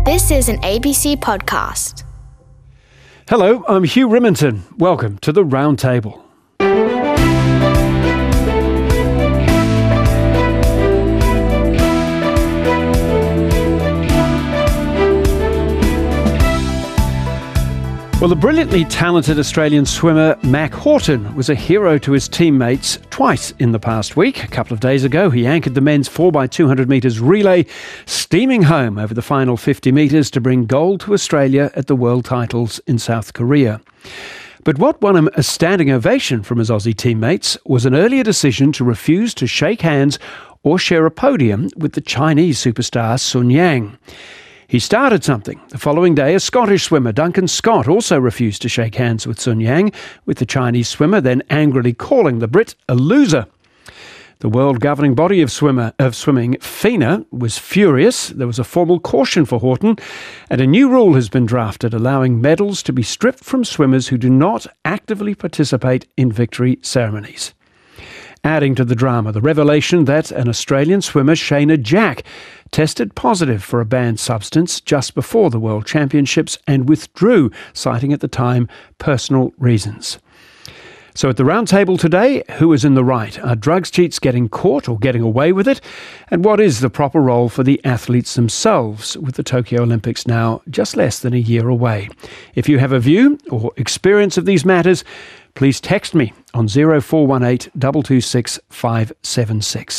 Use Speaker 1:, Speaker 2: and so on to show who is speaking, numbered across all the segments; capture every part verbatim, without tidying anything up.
Speaker 1: This is an A B C podcast.
Speaker 2: Hello, I'm Hugh Rimmington. Welcome to the Round Table. Well, the brilliantly talented Australian swimmer Mac Horton was a hero to his teammates twice in the past week. A couple of days ago, he anchored the men's four by two hundred metres relay, steaming home over the final fifty metres to bring gold to Australia at the World Titles in South Korea. But what won him a standing ovation from his Aussie teammates was an earlier decision to refuse to shake hands or share a podium with the Chinese superstar Sun Yang. He started something. The following day, a Scottish swimmer, Duncan Scott, also refused to shake hands with Sun Yang, with the Chinese swimmer then angrily calling the Brit a loser. The world governing body of swimmer of swimming, FINA, was furious. There was a formal caution for Horton, and a new rule has been drafted allowing medals to be stripped from swimmers who do not actively participate in victory ceremonies. Adding to the drama, the revelation that an Australian swimmer, Shayna Jack, tested positive for a banned substance just before the World Championships and withdrew, citing at the time personal reasons. So at the round table today, who is in the right? Are drugs cheats getting caught or getting away with it? And what is the proper role for the athletes themselves, with the Tokyo Olympics now just less than a year away? If you have a view or experience of these matters, please text me on zero four one eight, two two six, five seven six.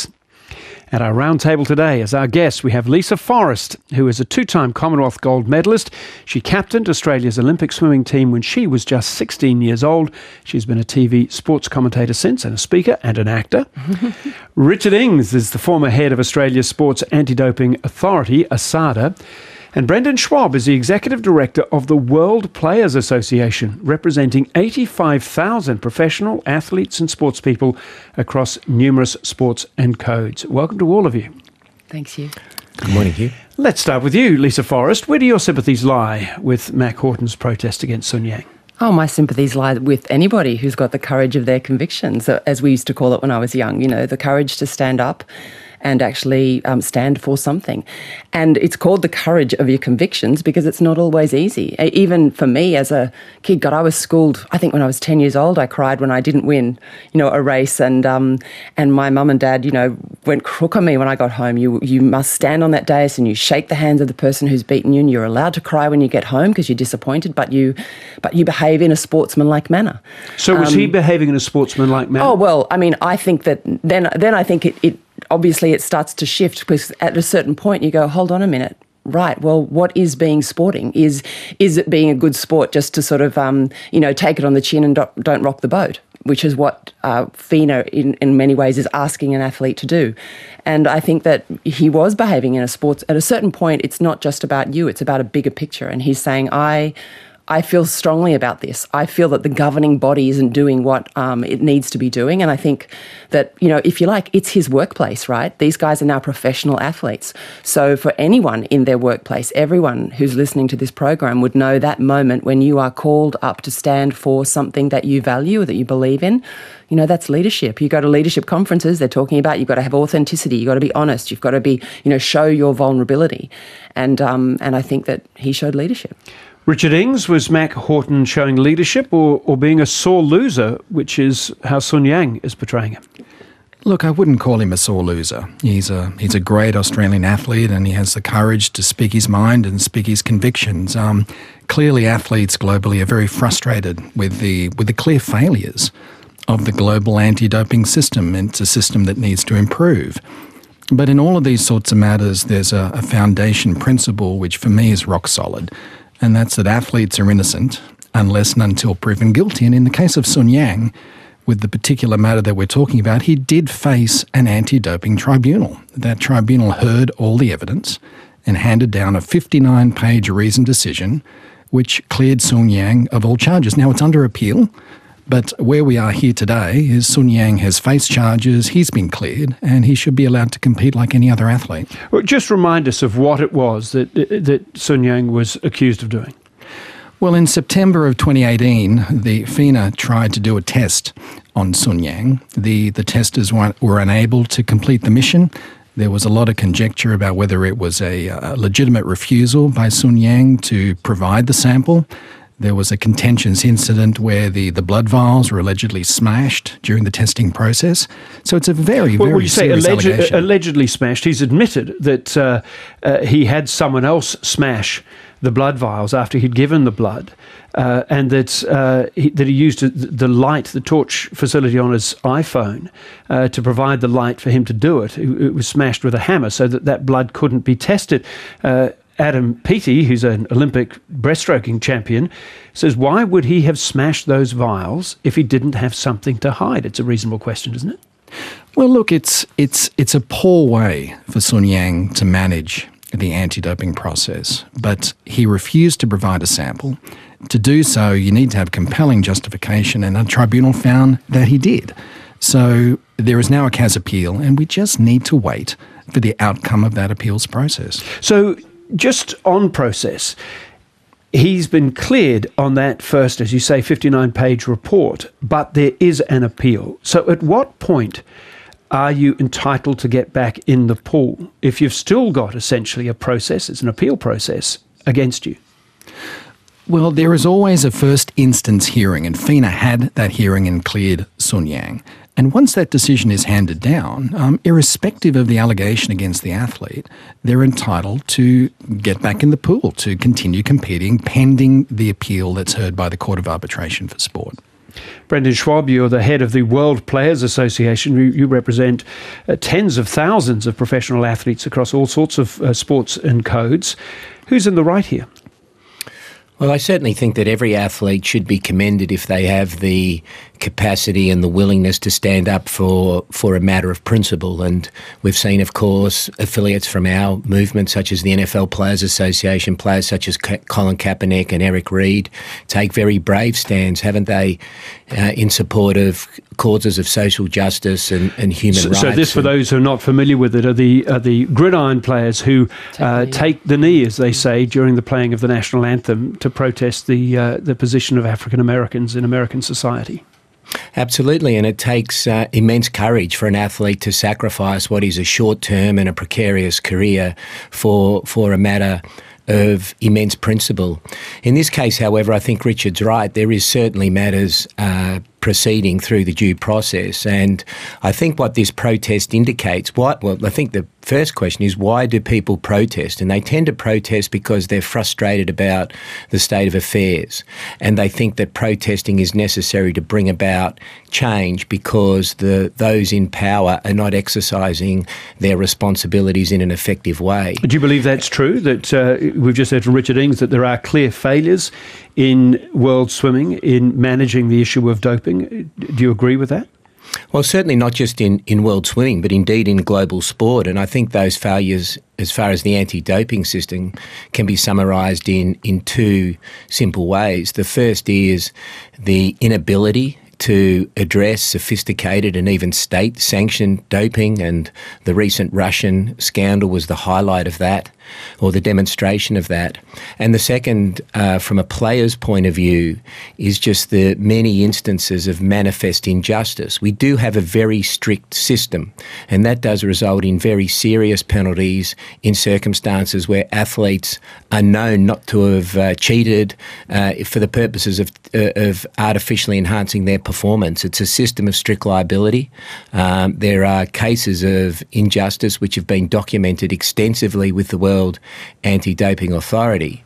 Speaker 2: At our roundtable today, as our guest, we have Lisa Forrest, who is a two-time Commonwealth gold medalist. She captained Australia's Olympic swimming team when she was just sixteen years old. She's been a T V sports commentator since, and a speaker and an actor. Richard Ings is the former head of Australia's Sports Anti-Doping Authority, ASADA. And Brendan Schwab is the Executive Director of the World Players Association, representing eighty-five thousand professional athletes and sportspeople across numerous sports and codes. Welcome to all of you.
Speaker 3: Thanks, Hugh.
Speaker 4: Good morning, Hugh.
Speaker 2: Let's start with you, Lisa Forrest. Where do your sympathies lie with Mac Horton's protest against Sun Yang?
Speaker 3: Oh, my sympathies lie with anybody who's got the courage of their convictions, as we used to call it when I was young, you know, the courage to stand up and actually um, stand for something. And it's called the courage of your convictions because it's not always easy. Even for me as a kid, God, I was schooled, I think when I was ten years old, I cried when I didn't win, you know, a race. And um, and my mum and dad, you know, went crook on me when I got home. You you must stand on that dais and you shake the hands of the person who's beaten you, and you're allowed to cry when you get home because you're disappointed, but you but you behave in a sportsmanlike manner.
Speaker 2: So was um, he behaving in a sportsmanlike manner?
Speaker 3: Oh, well, I mean, I think that then, then I think it, it obviously it starts to shift because at a certain point you go, hold on a minute, right, well, what is being sporting? Is is it being a good sport just to sort of, um, you know, take it on the chin and don't, don't rock the boat, which is what uh, FINA in, in many ways is asking an athlete to do. And I think that he was behaving in a sports, at a certain point, it's not just about you, it's about a bigger picture. And he's saying, I... I feel strongly about this. I feel that the governing body isn't doing what um, it needs to be doing. And I think that, you know, if you like, it's his workplace, right? These guys are now professional athletes. So for anyone in their workplace, everyone who's listening to this program would know that moment when you are called up to stand for something that you value, that you believe in. You know, that's leadership. You go to leadership conferences, they're talking about you've got to have authenticity, you've got to be honest, you've got to be, you know, show your vulnerability. And um, and I think that he showed leadership.
Speaker 2: Richard Ings, was Mac Horton showing leadership or, or being a sore loser, which is how Sun Yang is portraying him?
Speaker 4: Look, I wouldn't call him a sore loser. He's a he's a great Australian athlete, and he has the courage to speak his mind and speak his convictions. Um, clearly, athletes globally are very frustrated with the with the clear failures of the global anti-doping system. It's a system that needs to improve. But in all of these sorts of matters, there's a, a foundation principle which for me is rock solid. And that's that athletes are innocent unless and until proven guilty. And in the case of Sun Yang, with the particular matter that we're talking about, he did face an anti-doping tribunal. That tribunal heard all the evidence and handed down a fifty-nine page reasoned decision which cleared Sun Yang of all charges. Now, it's under appeal, but where we are here today is Sun Yang has faced charges, he's been cleared, and he should be allowed to compete like any other athlete.
Speaker 2: Well, just remind us of what it was that that Sun Yang was accused of doing.
Speaker 4: Well, in September of twenty eighteen, the FINA tried to do a test on Sun Yang. The, the testers were, were unable to complete the mission. There was a lot of conjecture about whether it was a, a legitimate refusal by Sun Yang to provide the sample. There was a contentious incident where the, the blood vials were allegedly smashed during the testing process. So it's a very,
Speaker 2: well,
Speaker 4: very
Speaker 2: when you say
Speaker 4: serious
Speaker 2: alleged,
Speaker 4: allegation.
Speaker 2: allegedly smashed, he's admitted that uh, uh, he had someone else smash the blood vials after he'd given the blood, uh, and that uh, he, that he used the light, the torch facility on his iPhone uh, to provide the light for him to do it. It, it was smashed with a hammer so that that blood couldn't be tested. Uh, Adam Peaty, who's an Olympic breaststroking champion, says, why would he have smashed those vials if he didn't have something to hide? It's a reasonable question, isn't it?
Speaker 4: Well, look, it's it's it's a poor way for Sun Yang to manage the anti-doping process, but he refused to provide a sample. To do so, you need to have compelling justification, and a tribunal found that he did. So there is now a C A S appeal, and we just need to wait for the outcome of that appeals process.
Speaker 2: So just on process, he's been cleared on that first, as you say, fifty-nine page report, but there is an appeal. So at what point are you entitled to get back in the pool if you've still got essentially a process, it's an appeal process, against you?
Speaker 4: Well, there is always a first instance hearing, and FINA had that hearing and cleared Sun Yang. And once that decision is handed down, um, irrespective of the allegation against the athlete, they're entitled to get back in the pool, to continue competing pending the appeal that's heard by the Court of Arbitration for Sport.
Speaker 2: Brendan Schwab, you're the head of the World Players Association. You, you represent uh, tens of thousands of professional athletes across all sorts of uh, sports and codes. Who's in the right here?
Speaker 5: Well, I certainly think that every athlete should be commended if they have the capacity and the willingness to stand up for, for a matter of principle. And we've seen, of course, affiliates from our movement, such as the N F L Players Association, players such as Colin Kaepernick and Eric Reid, take very brave stands, haven't they, uh, in support of causes of social justice and, and human
Speaker 2: so,
Speaker 5: rights.
Speaker 2: So this, for those who are not familiar with it, are the, are the gridiron players who uh, take the knee, as they say, during the playing of the national anthem to protest the, uh, the position of African Americans in American society.
Speaker 5: Absolutely, and it takes uh, immense courage for an athlete to sacrifice what is a short-term and a precarious career for for a matter of immense principle. In this case, however, I think Richard's right. There is certainly matters uh, proceeding through the due process, and I think what this protest indicates, what, well, I think the first question is, why do people protest? And they tend to protest because they're frustrated about the state of affairs, and they think that protesting is necessary to bring about change because the those in power are not exercising their responsibilities in an effective way.
Speaker 2: Do you believe that's true, that uh, we've just heard from Richard Ings that there are clear failures in world swimming in managing the issue of doping? Do you agree with that?
Speaker 5: Well, certainly not just in, in world swimming, but indeed in global sport. And I think those failures, as far as the anti-doping system, can be summarised in, in two simple ways. The first is the inability to address sophisticated and even state-sanctioned doping, and the recent Russian scandal was the highlight of that, or the demonstration of that. And the second, uh, from a player's point of view, is just the many instances of manifest injustice. We do have a very strict system, and that does result in very serious penalties in circumstances where athletes are known not to have uh, cheated uh, for the purposes of, uh, of artificially enhancing their performance. It's a system of strict liability. Um, there are cases of injustice which have been documented extensively with the World Anti-Doping Authority.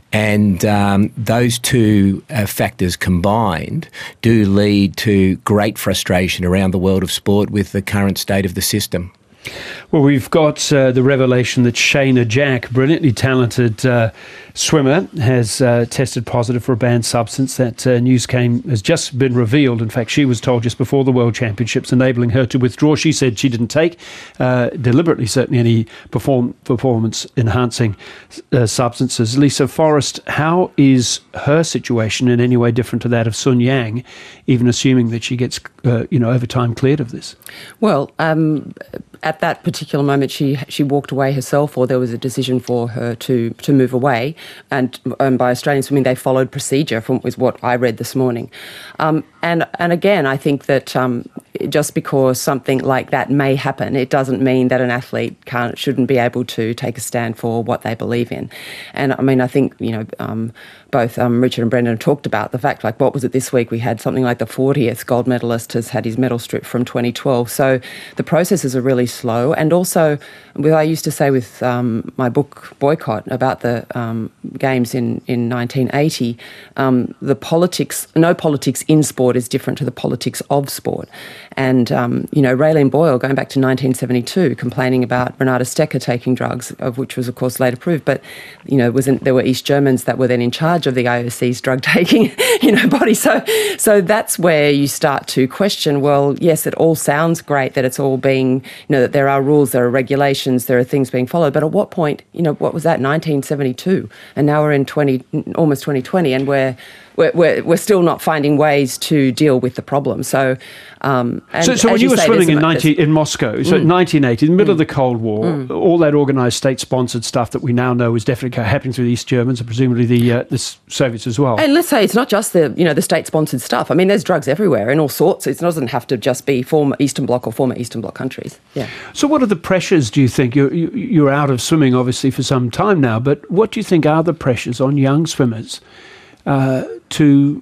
Speaker 5: And um, those two uh, factors combined do lead to great frustration around the world of sport with the current state of the system.
Speaker 2: Well, we've got uh, the revelation that Shayna Jack, brilliantly talented uh, swimmer, has uh, tested positive for a banned substance. That uh, news came has just been revealed. In fact, she was told just before the World Championships, enabling her to withdraw. She said she didn't take uh, deliberately, certainly, any perform- performance-enhancing uh, substances. Lisa Forrest, how is her situation in any way different to that of Sun Yang, even assuming that she gets, uh, you know, over time cleared of this?
Speaker 3: Well, um, at that particular moment, she she walked away herself, or there was a decision for her to to move away. And um, by Australian Swimming, they followed procedure, from was what I read this morning. Um, And and again, I think that um, just because something like that may happen, it doesn't mean that an athlete can't shouldn't be able to take a stand for what they believe in. And I mean, I think you know um, both um, Richard and Brendan have talked about the fact, like, what was it this week? We had something like the fortieth gold medalist has had his medal stripped from twenty twelve. So the processes are really slow. And also, I used to say with um, my book Boycott about the um, games in in nineteen eighty, um, the politics, no politics in sport is different to the politics of sport. And, um, you know, Raylene Boyle, going back to nineteen seventy-two, complaining about Renata Stecker taking drugs, of which was, of course, later proved. But, you know, wasn't there were East Germans that were then in charge of the I O C's drug-taking, you know, body. So, so that's where you start to question, well, yes, it all sounds great that it's all being, you know, that there are rules, there are regulations, there are things being followed. But at what point, you know, what was that, nineteen seventy-two? And now we're in twenty, almost twenty twenty, and we're We're, we're, we're still not finding ways to deal with the problem. So, um, and
Speaker 2: so, so when you, you were say, swimming in, ninety, in Moscow, so
Speaker 3: mm.
Speaker 2: nineteen eighty, in the middle mm. of the Cold War,
Speaker 3: mm.
Speaker 2: all that organised state-sponsored stuff that we now know is definitely happening through the East Germans and presumably the uh, the Soviets as well.
Speaker 3: And let's say it's not just the you know the state-sponsored stuff. I mean, there's drugs everywhere in all sorts. It doesn't have to just be former Eastern Bloc or former Eastern Bloc countries. Yeah.
Speaker 2: So what are the pressures, do you think? You're, you're out of swimming, obviously, for some time now, but what do you think are the pressures on young swimmers uh, to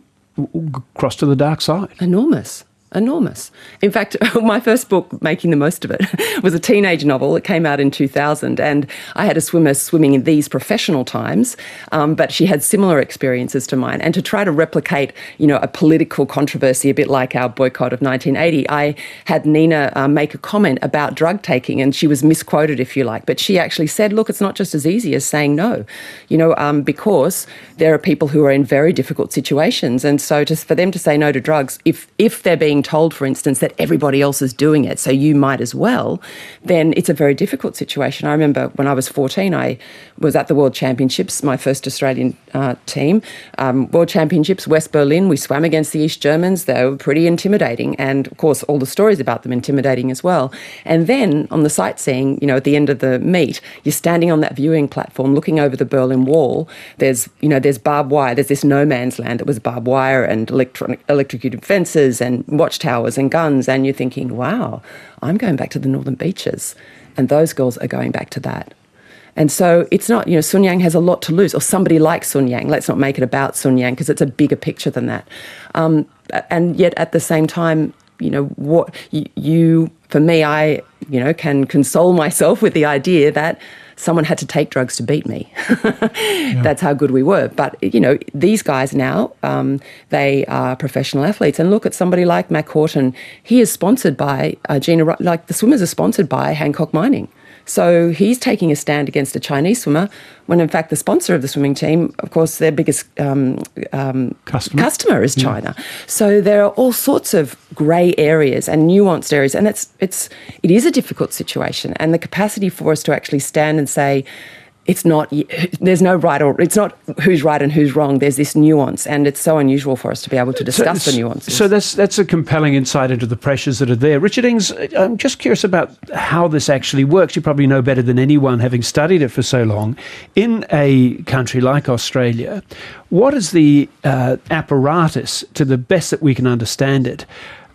Speaker 2: cross to the dark side?
Speaker 3: Enormous. Enormous. In fact, my first book, Making the Most of It, was a teenage novel. It came out in two thousand, and I had a swimmer swimming in these professional times, um, but she had similar experiences to mine. And to try to replicate, you know, a political controversy, a bit like our boycott of nineteen eighty, I had Nina um, make a comment about drug taking, and she was misquoted, if you like. But she actually said, look, it's not just as easy as saying no, you know, um, because there are people who are in very difficult situations. And so just for them to say no to drugs, if if they're being told, for instance, that everybody else is doing it, so you might as well, then it's a very difficult situation. I remember when I was fourteen, I was at the World Championships, my first Australian uh, team, um, World Championships, West Berlin. We swam against the East Germans. They were pretty intimidating, and of course, all the stories about them intimidating as well. And then on the sightseeing, you know, at the end of the meet, you're standing on that viewing platform looking over the Berlin Wall. There's, you know, there's barbed wire. There's this no man's land that was barbed wire and electronic, electrocuted fences and watchtowers and guns, and you're thinking, wow, I'm going back to the northern beaches, and those girls are going back to that. And so it's not, you know, Sun Yang has a lot to lose, or somebody like Sun Yang. Let's not make it about Sun Yang, because it's a bigger picture than that. Um, and yet at the same time, you know, what you, you, for me, I, you know, can console myself with the idea that someone had to take drugs to beat me. yeah. That's how good we were. But, you know, these guys now, um, they are professional athletes. And look at somebody like Mac Horton. He is sponsored by uh, Gina, like the swimmers are sponsored by Hancock Mining. So he's taking a stand against a Chinese swimmer when, in fact, the sponsor of the swimming team, of course, their biggest um, um,
Speaker 2: customer.
Speaker 3: customer is China. Yeah. So there are all sorts of grey areas and nuanced areas, and it's it's it is a difficult situation. And the capacity for us to actually stand and say, it's not, there's no right or, it's not who's right and who's wrong. There's this nuance, and it's so unusual for us to be able to discuss
Speaker 2: so,
Speaker 3: the nuances.
Speaker 2: So that's that's a compelling insight into the pressures that are there. Richard Ings, I'm just curious about how this actually works. You probably know better than anyone, having studied it for so long. In a country like Australia, what is the uh, apparatus, to the best that we can understand it,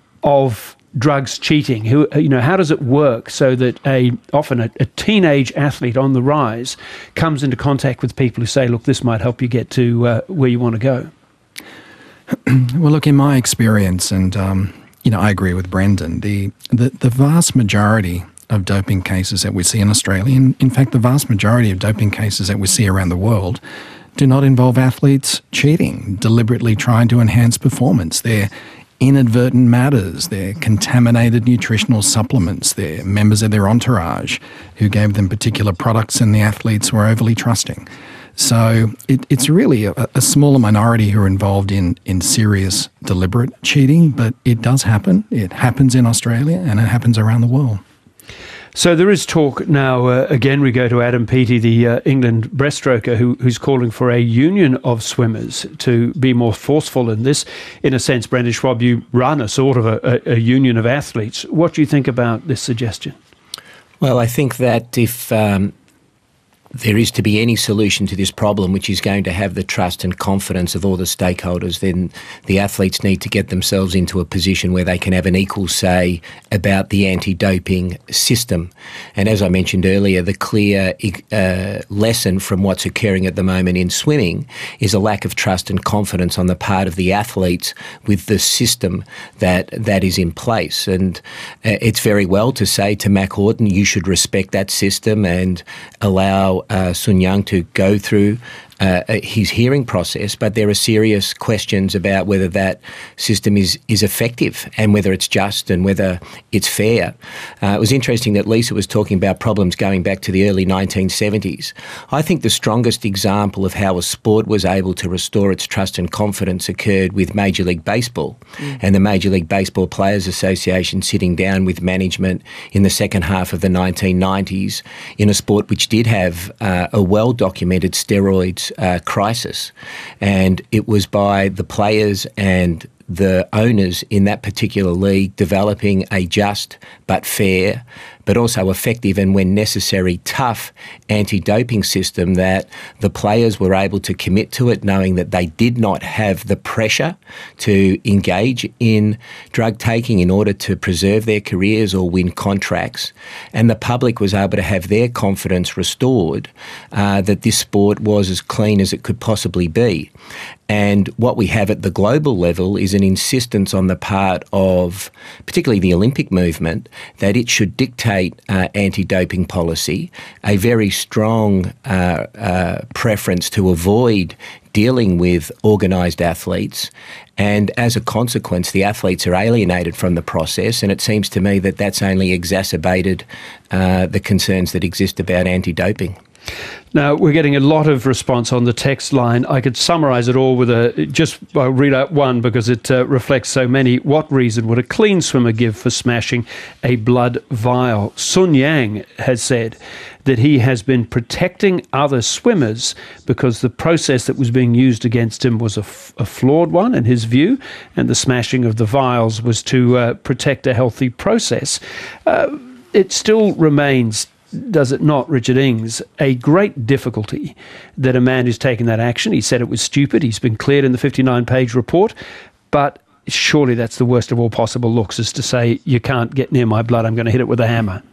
Speaker 2: of drugs cheating? Who, you know, how does it work so that a often a, a teenage athlete on the rise comes into contact with people who say, look, this might help you get to uh, where you want to go?
Speaker 4: Well, look, in my experience, and um, you know, I agree with Brendan, the, the the vast majority of doping cases that we see in Australia, and in fact the vast majority of doping cases that we see around the world, do not involve athletes cheating, deliberately trying to enhance performance. They're inadvertent matters, they're contaminated nutritional supplements, they're members of their entourage who gave them particular products and the athletes were overly trusting. So it, it's really a, a smaller minority who are involved in, in serious, deliberate cheating, but it does happen. It happens in Australia and it happens around the world.
Speaker 2: So there is talk now, uh, again, we go to Adam Peaty, the uh, England breaststroker, who, who's calling for a union of swimmers to be more forceful in this. In a sense, Brendan Schwab, you run a sort of a, a, a union of athletes. What do you think about this suggestion?
Speaker 5: Well, I think that if um, there is to be any solution to this problem, which is going to have the trust and confidence of all the stakeholders, then the athletes need to get themselves into a position where they can have an equal say about the anti-doping system. And as I mentioned earlier, the clear uh, lesson from what's occurring at the moment in swimming is a lack of trust and confidence on the part of the athletes with the system that that is in place. And uh, it's very well to say to Mac Horton, you should respect that system and allow Uh, Sun Yang to go through uh, his hearing process, but there are serious questions about whether that system is, is effective and whether it's just and whether it's fair. Uh, it was interesting that Lisa was talking about problems going back to the early nineteen seventies. I think the strongest example of how a sport was able to restore its trust and confidence occurred with Major League Baseball mm. and the Major League Baseball Players Association sitting down with management in the second half of the nineteen nineties in a sport which did have uh, a well-documented steroids uh, crisis. And it was by the players and the owners in that particular league developing a just but fair, but also effective and, when necessary, tough anti-doping system that the players were able to commit to it, knowing that they did not have the pressure to engage in drug taking in order to preserve their careers or win contracts. And the public was able to have their confidence restored uh, that this sport was as clean as it could possibly be. And what we have at the global level is an insistence on the part of particularly the Olympic movement that it should dictate uh, anti-doping policy, a very strong uh, uh, preference to avoid dealing with organised athletes, and as a consequence the athletes are alienated from the process, and it seems to me that that's only exacerbated uh, the concerns that exist about anti-doping.
Speaker 2: Now, we're getting a lot of response on the text line. I could summarise it all with a, just I'll read out one because it uh, reflects so many. What reason would a clean swimmer give for smashing a blood vial? Sun Yang has said that he has been protecting other swimmers because the process that was being used against him was a, f- a flawed one in his view, and the smashing of the vials was to uh, protect a healthy process. Uh, it still remains, does it not, Richard Ings, a great difficulty that a man who's taken that action, he said it was stupid, he's been cleared in the fifty-nine page report, but surely that's the worst of all possible looks, is to say, you can't get near my blood, I'm going to hit it with a hammer.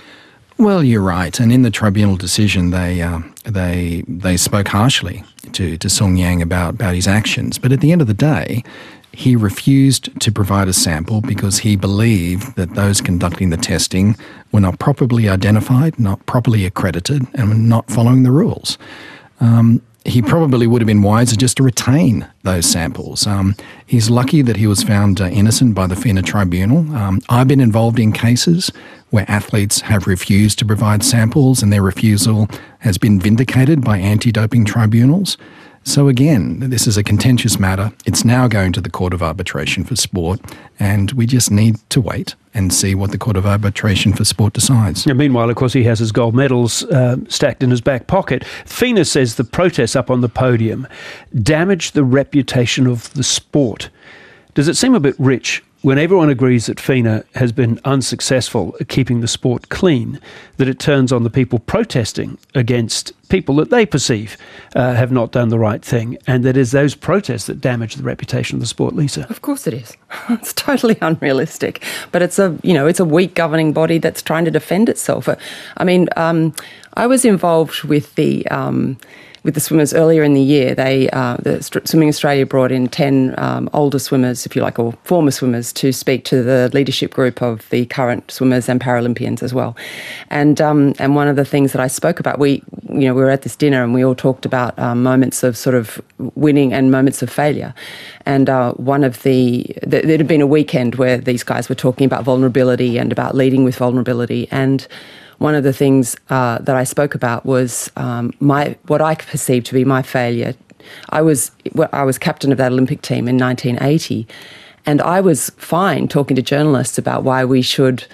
Speaker 4: Well, you're right, and in the tribunal decision they uh, they they spoke harshly to, to Sun Yang about, about his actions, but at the end of the day, he refused to provide a sample because he believed that those conducting the testing were not properly identified, not properly accredited, and were not following the rules. Um, he probably would have been wiser just to retain those samples. Um, he's lucky that he was found uh, innocent by the FINA tribunal. Um, I've been involved in cases where athletes have refused to provide samples and their refusal has been vindicated by anti-doping tribunals. So again, this is a contentious matter. It's now going to the Court of Arbitration for Sport, and we just need to wait and see what the Court of Arbitration for Sport decides.
Speaker 2: And meanwhile, of course, he has his gold medals uh, stacked in his back pocket. FINA says the protests up on the podium damaged the reputation of the sport. Does it seem a bit rich when everyone agrees that FINA has been unsuccessful at keeping the sport clean, that it turns on the people protesting against people that they perceive uh, have not done the right thing, and that is those protests that damage the reputation of the sport, Lisa?
Speaker 3: Of course it is. It's totally unrealistic. But it's a, you know, it's a weak governing body that's trying to defend itself. I mean, um, I was involved with the... Um, with the swimmers earlier in the year. They, uh, the Swimming Australia brought in ten um, older swimmers, if you like, or former swimmers, to speak to the leadership group of the current swimmers and Paralympians as well. And um, and one of the things that I spoke about, we, you know, we were at this dinner and we all talked about um, moments of sort of winning and moments of failure. And uh, one of the, the, there had been a weekend where these guys were talking about vulnerability and about leading with vulnerability. And one of the things uh, that I spoke about was um, my what I perceived to be my failure. I was well, I was captain of that Olympic team in nineteen eighty, and I was fine talking to journalists about why we should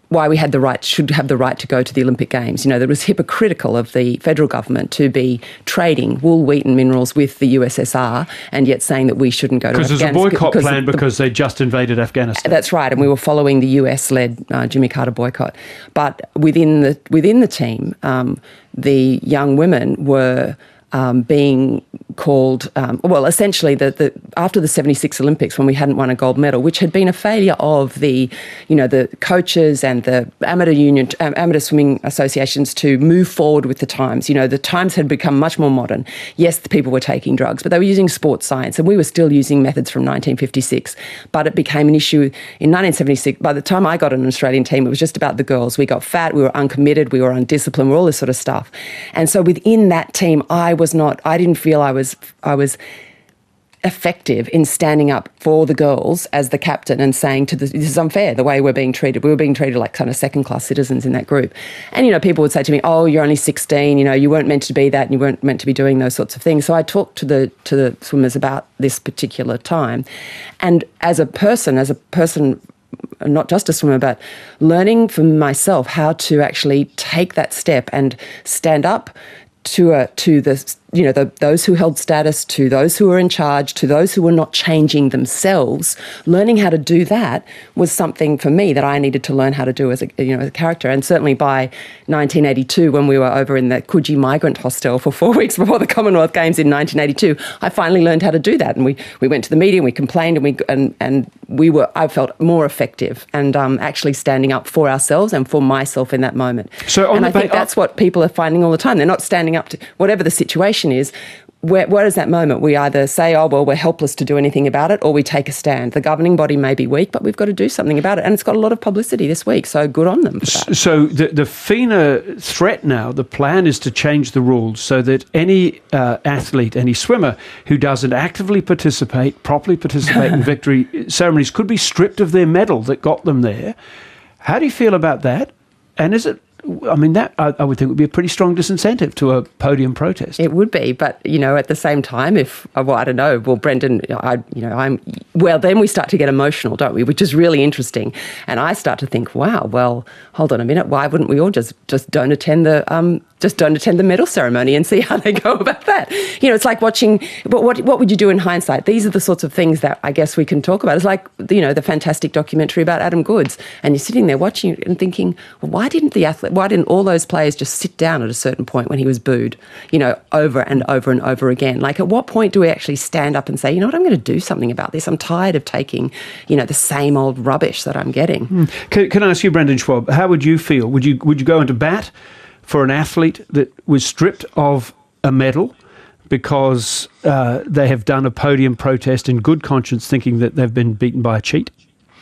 Speaker 3: why we had the right, should have the right to go to the Olympic Games. You know, that it was hypocritical of the federal government to be trading wool, wheat and minerals with the U S S R and yet saying that we shouldn't go to Afghanistan.
Speaker 2: Because there's a boycott plan
Speaker 3: the,
Speaker 2: because they just invaded Afghanistan.
Speaker 3: That's right, and we were following the U S-led uh, Jimmy Carter boycott. But within the within the team, um, the young women were um, being called, um, well, essentially, the, the after the seventy-six Olympics, when we hadn't won a gold medal, which had been a failure of the, you know, the coaches and the amateur union, um, amateur swimming associations to move forward with the times. You know, the times had become much more modern. Yes, the people were taking drugs, but they were using sports science, and we were still using methods from nineteen fifty-six. But it became an issue in nineteen seventy-six. By the time I got an Australian team, it was just about the girls. We got fat, we were uncommitted, we were undisciplined, we were all this sort of stuff. And so within that team, I was not, I didn't feel I was, I was effective in standing up for the girls as the captain and saying to the, this is unfair, the way we're being treated. We were being treated like kind of second-class citizens in that group. And, you know, people would say to me, oh, you're only sixteen, you know, you weren't meant to be that and you weren't meant to be doing those sorts of things. So I talked to the to the swimmers about this particular time. And as a person, as a person, not just a swimmer, but learning for myself how to actually take that step and stand up to a, to the, you know, the, those who held status, to those who were in charge, to those who were not changing themselves. Learning how to do that was something for me that I needed to learn how to do as a, you know, as a character. And certainly by nineteen eighty-two, when we were over in the Coogee migrant hostel for four weeks before the Commonwealth Games in nineteen eighty-two, I finally learned how to do that. And we, we went to the media and we complained and we and and we were, I felt more effective and um, actually standing up for ourselves and for myself in that moment.
Speaker 2: So on
Speaker 3: and
Speaker 2: the
Speaker 3: I think
Speaker 2: ba-
Speaker 3: that's what people are finding all the time. They're not standing up to whatever the situation is. Where, where is that moment? We either say, oh, well, we're helpless to do anything about it, or we take a stand. The governing body may be weak, but we've got to do something about it. And it's got a lot of publicity this week, so good on them for that.
Speaker 2: So the, the FINA threat now, the plan is to change the rules so that any uh, athlete, any swimmer who doesn't actively participate, properly participate in victory ceremonies could be stripped of their medal that got them there. How do you feel about that? And is it, I mean, that I, I would think would be a pretty strong disincentive to a podium protest.
Speaker 3: It would be, but you know, at the same time, if well, I don't know, well, Brendan, I, you know, I'm well. Then we start to get emotional, don't we? Which is really interesting, and I start to think, wow, well, hold on a minute, why wouldn't we all just just don't attend the um just don't attend the medal ceremony and see how they go about that? You know, it's like watching. But what what would you do in hindsight? These are the sorts of things that I guess we can talk about. It's like, you know, the fantastic documentary about Adam Goodes, and you're sitting there watching it and thinking, well, why didn't the athlete? Why didn't all those players just sit down at a certain point when he was booed, you know, over and over and over again? Like, at what point do we actually stand up and say, you know what, I'm going to do something about this. I'm tired of taking, you know, the same old rubbish that I'm getting.
Speaker 2: Mm. Can, can I ask you, Brendan Schwab, how would you feel? Would you would you go into bat for an athlete that was stripped of a medal because uh, they have done a podium protest in good conscience, thinking that they've been beaten by a cheat?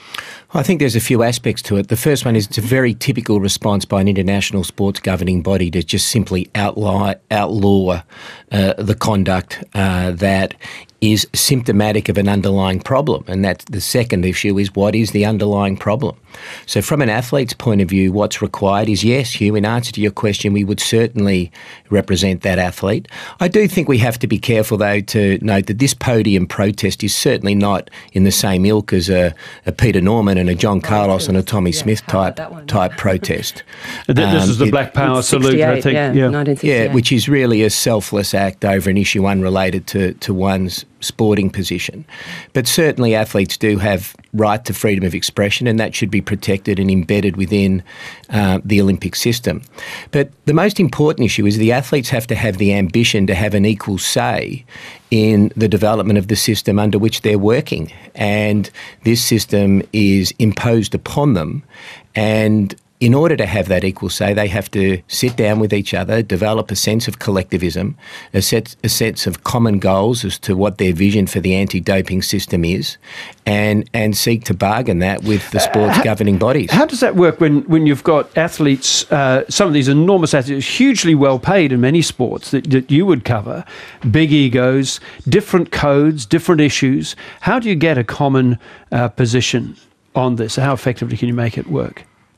Speaker 5: I think there's a few aspects to it. The first one is it's a very typical response by an international sports governing body to just simply outlaw, outlaw uh, the conduct uh, that is symptomatic of an underlying problem. And that's the second issue, is what is the underlying problem? So from an athlete's point of view, what's required is, yes, Hugh, in answer to your question, we would certainly represent that athlete. I do think we have to be careful, though, to note that this podium protest is certainly not in the same ilk as a, a Peter Norman and a John Carlos and a Tommy
Speaker 3: yeah,
Speaker 5: Smith type type protest.
Speaker 2: This
Speaker 5: um,
Speaker 2: is the
Speaker 5: it,
Speaker 2: Black Power salute, I think.
Speaker 3: Yeah,
Speaker 2: Yeah.
Speaker 5: yeah, which is really a selfless act over an issue unrelated to, to one's sporting position. But certainly athletes do have right to freedom of expression, and that should be protected and embedded within uh, the Olympic system. But the most important issue is the athletes have to have the ambition to have an equal say in the development of the system under which they're working. And this system is imposed upon them, and in order to have that equal say, they have to sit down with each other, develop a sense of collectivism, a, set, a sense of common goals as to what their vision for the anti-doping system is, and and seek to bargain that with the sports uh, how, governing bodies.
Speaker 2: How does that work when, when you've got athletes, uh, some of these enormous athletes, hugely well paid in many sports that, that you would cover, big egos, different codes, different issues? How do you get a common uh, position on this? How effectively can you make it work?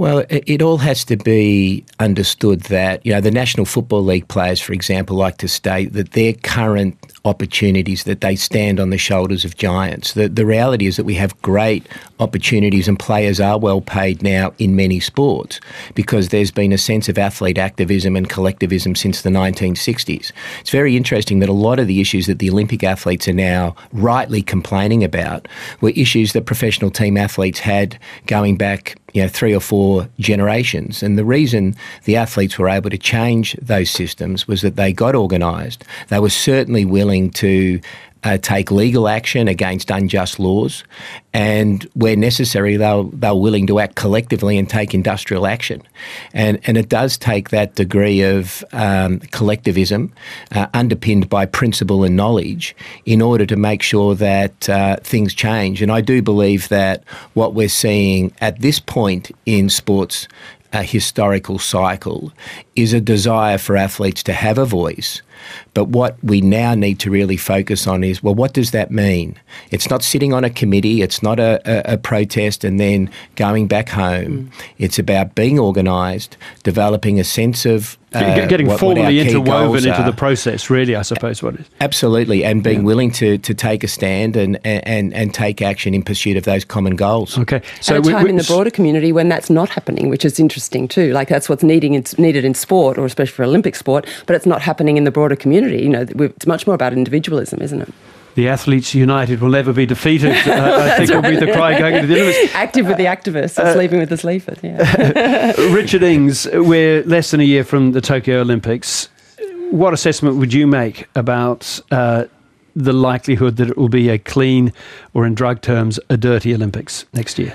Speaker 5: Well, it, it all has to be understood that, you know, the National Football League players, for example, like to state that their current opportunities, that they stand on the shoulders of giants. The, the reality is that we have great opportunities and players are well paid now in many sports because there's been a sense of athlete activism and collectivism since the nineteen sixties. It's very interesting that a lot of the issues that the Olympic athletes are now rightly complaining about were issues that professional team athletes had going back, you know, three or four generations. And the reason the athletes were able to change those systems was that they got organised. They were certainly willing to uh, take legal action against unjust laws, and where necessary, they were, they were willing to act collectively and take industrial action. And, and it does take that degree of um, collectivism uh, underpinned by principle and knowledge in order to make sure that uh, things change. And I do believe that what we're seeing at this point in sports a historical cycle is a desire for athletes to have a voice. But what we now need to really focus on is, well, what does that mean? It's not sitting on a committee, it's not a, a, a protest and then going back home. Mm. It's about being organised, developing a sense of Uh,
Speaker 2: Getting
Speaker 5: what,
Speaker 2: formally
Speaker 5: what
Speaker 2: interwoven into
Speaker 5: are.
Speaker 2: the process, really, I suppose, what it is.
Speaker 5: Absolutely, and being
Speaker 2: yeah.
Speaker 5: willing to, to take a stand and, and, and take action in pursuit of those common goals.
Speaker 2: Okay,
Speaker 3: so at a time we, we, in the broader community when that's not happening, which is interesting too. Like that's what's needing it's needed in sport, or especially for Olympic sport, but it's not happening in the broader community. You know, it's much more about individualism, isn't it?
Speaker 2: The athletes united will never be defeated, uh, I think right. will be the cry going into the Olympics.
Speaker 3: Active with the activists, uh, sleeping with the sleepers. Yeah.
Speaker 2: Richard Ings, we're less than a year from the Tokyo Olympics. What assessment would you make about uh, the likelihood that it will be a clean, or in drug terms, a dirty Olympics next year?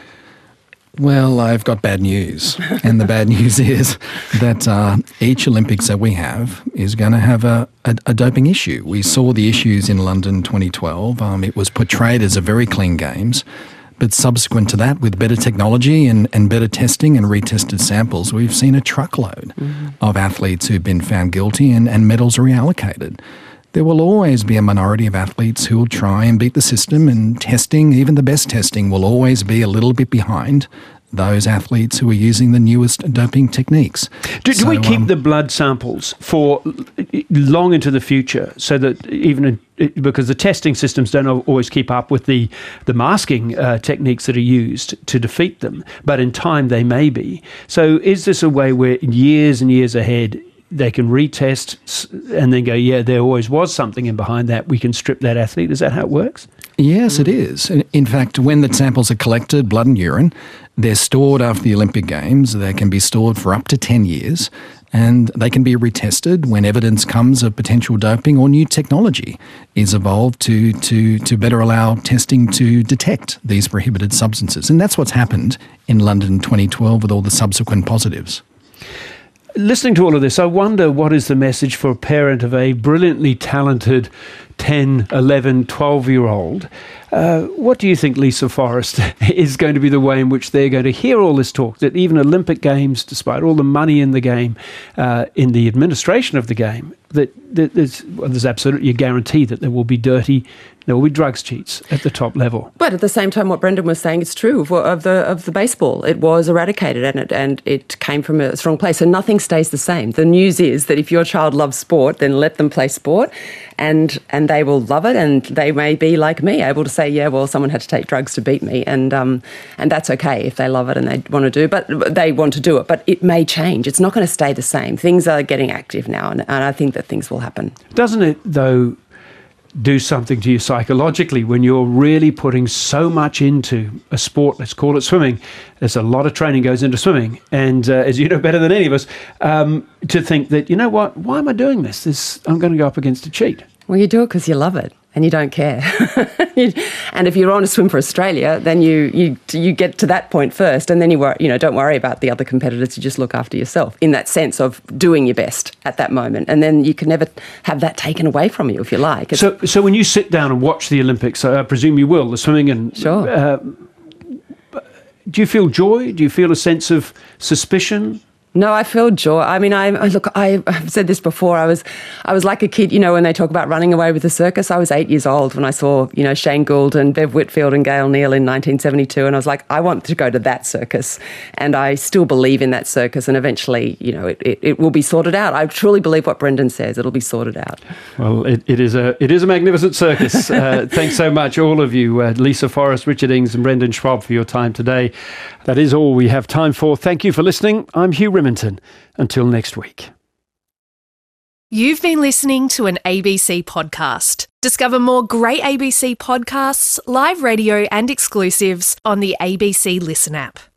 Speaker 4: Well, I've got bad news. And the bad news is that uh, each Olympics that we have is going to have a, a, a doping issue. We saw the issues in London twenty twelve. Um, it was portrayed as a very clean games. But subsequent to that, with better technology and, and better testing and retested samples, we've seen a truckload mm-hmm. of athletes who've been found guilty and, and medals reallocated. There will always be a minority of athletes who will try and beat the system, and testing, even the best testing, will always be a little bit behind those athletes who are using the newest doping techniques.
Speaker 2: Do, do
Speaker 4: so,
Speaker 2: we keep
Speaker 4: um,
Speaker 2: the blood samples for long into the future, so that even because the testing systems don't always keep up with the, the masking uh, techniques that are used to defeat them, but in time they may be. So is this a way where years and years ahead they can retest and then go, yeah, there always was something in behind that, we can strip that athlete? Is that how it works?
Speaker 4: Yes, it is. In fact, when the samples are collected, blood and urine, they're stored after the Olympic Games. They can be stored for up to ten years, and they can be retested when evidence comes of potential doping or new technology is evolved to, to, to better allow testing to detect these prohibited substances. And that's what's happened in London twenty twelve with all the subsequent positives.
Speaker 2: Listening to all of this, I wonder what is the message for a parent of a brilliantly talented ten, eleven, twelve-year-old. Uh, what do you think, Lisa Forrest, is going to be the way in which they're going to hear all this talk, that even Olympic Games, despite all the money in the game, uh, in the administration of the game, that, that there's, well, there's absolutely a guarantee that there will be dirty, there will be drugs cheats at the top level.
Speaker 3: But at the same time, what Brendan was saying is true of, of the of the baseball. It was eradicated, and it and it came from a strong place. So nothing stays the same. The news is that if your child loves sport, then let them play sport, and and they will love it, and they may be like me, able to say, yeah, well, someone had to take drugs to beat me, and um and that's okay if they love it and they want to do, but they want to do it. But it may change. It's not going to stay the same. Things are getting active now, and, and I think that things will happen.
Speaker 2: Doesn't it, though, do something to you psychologically when you're really putting so much into a sport? Let's call it swimming. There's a lot of training goes into swimming, and uh, as you know better than any of us, um, to think that, you know what, why am I doing this? This I'm going to go up against a cheat.
Speaker 3: Well, you do it because you love it and you don't care. And if you're on to swim for Australia, then you you you get to that point first, and then you wor- you know don't worry about the other competitors. You just look after yourself in that sense of doing your best at that moment, and then you can never have that taken away from you if you like. It's
Speaker 2: so, so when you sit down and watch the Olympics, I presume you will, the swimming and
Speaker 3: sure.
Speaker 2: Uh, do you feel joy? Do you feel a sense of suspicion?
Speaker 3: No, I feel joy. I mean, I I- look. I, I've said this before. I was, I was like a kid. You know, when they talk about running away with the circus, I was eight years old when I saw, you know, Shane Gould and Bev Whitfield and Gail Neal in nineteen seventy-two, and I was like, I want to go to that circus, and I still believe in that circus. And eventually, you know, it, it, it will be sorted out. I truly believe what Brendan says. It'll be sorted out.
Speaker 2: Well, it, it is a it is a magnificent circus. Uh, thanks so much, all of you, uh, Lisa Forrest, Richard Ings, and Brendan Schwab, for your time today. That is all we have time for. Thank you for listening. I'm Hugh Riminton. Until next week.
Speaker 6: You've been listening to an A B C podcast. Discover more great A B C podcasts, live radio and exclusives on the A B C Listen app.